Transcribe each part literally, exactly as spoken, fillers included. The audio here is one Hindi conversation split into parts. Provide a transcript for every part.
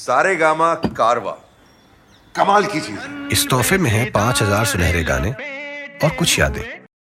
सारेगामा कारवा, कमाल की चीज। इस तोहफे में है पांच हजार सुनहरे गाने और कुछ यादें।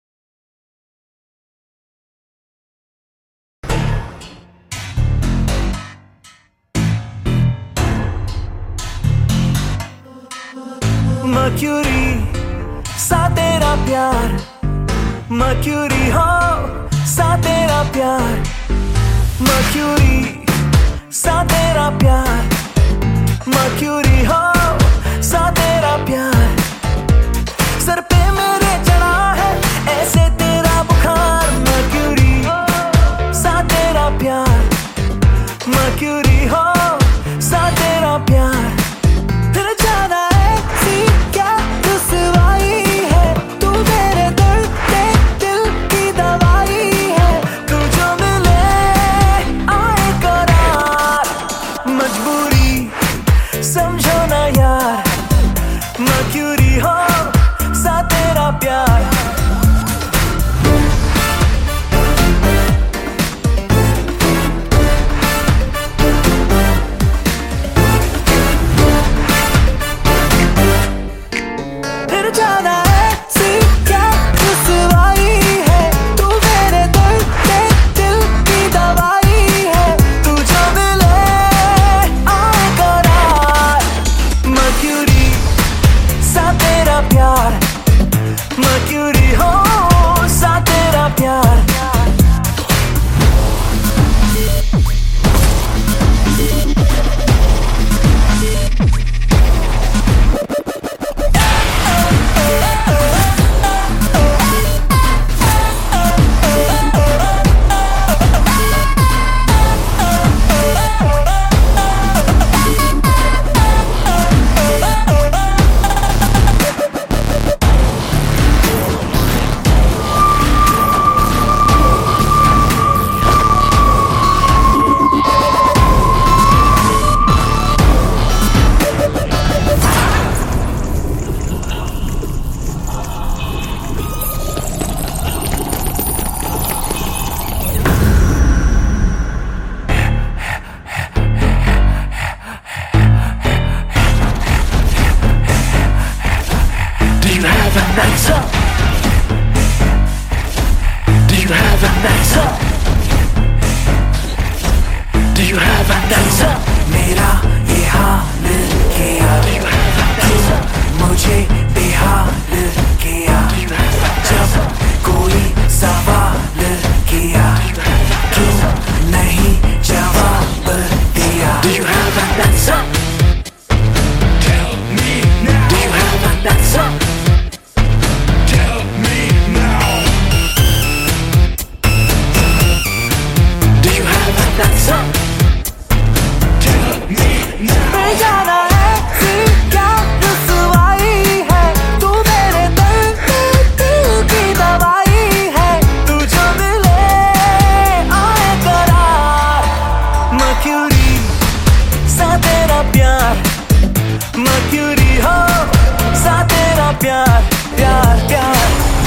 मर्क्यूरी सा तेरा प्यार, मर्क्यूरी हो सा तेरा प्यार, मर्क्यूरी सा तेरा प्यार, मर्क्यूरी हो सा तेरा प्यार। सर पे मेरे चढ़ा है ऐसे तेरा बुखार, मर्क्यूरी सा तेरा प्यार, मर्क्यूरी हो सा तेरा प्यार। फिर ज्यादा ऐसी क्या रुसवाई है, तू मेरे दर्द पे दिल की दवाई है। तू जो मिले आए करार, मजबूरी समझो ना यार, मर्क्यूरी हो सा तेरा प्यार। फिर जाना ऐसी क्या रुसवाई है, तू मेरे दर्द पे दिल की दवाई है। तू जो मिले आए करार, मर्क्यूरी सा तेरा प्यार, मर्क्यूरी हो सा तेरा प्यार। मेरा ये हाल किया, मुझे बेहाल किया। जब कोई सवाल किया, क्यों नहीं जवाब दिया। Do you have an answer? Tell me now. Do you have an answer? Tell me now. Do you have an answer? जाना ऐसी क्या रुसवाई है, तू मेरे दर्द पे दिल की दवाई है। तू जो मिले आए करार, मर्क्यूरी सा तेरा प्यार, मर्क्यूरी हो सा तेरा प्यार, प्यार प्यार।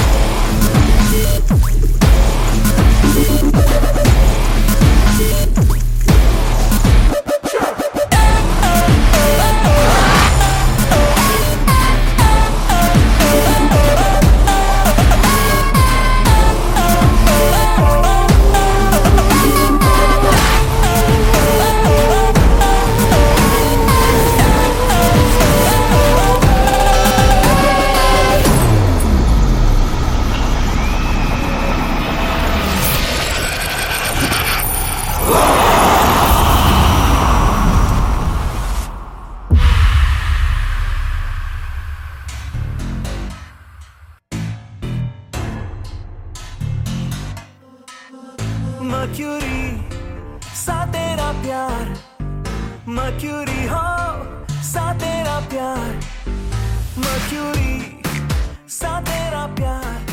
मर्क्यूरी सा तेरा प्यार, मर्क्यूरी हो सा तेरा प्यार, मर्क्यूरी सा तेरा प्यार।